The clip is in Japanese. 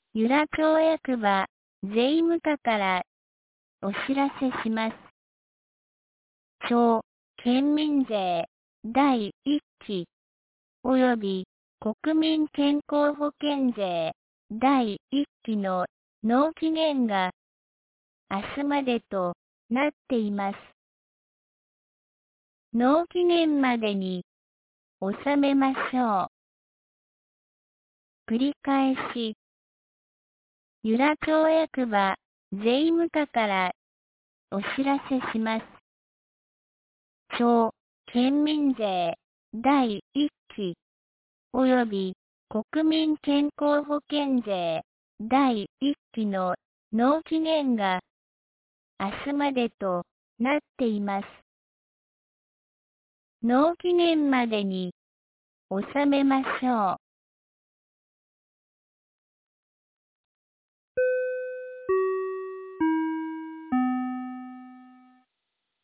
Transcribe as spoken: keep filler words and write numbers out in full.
由良町役場、税務課からお知らせします。町、県民税、だいいっき、及び国民健康保険税、だいいっきの納期限が明日までとなっています。納期限までに納めましょう。繰り返し、由良町役場、税務課からお知らせします。町、県民税、だいいっき、及び国民健康保険税、だいいっきの納期限が明日までとなっています。納期限までに納めましょう。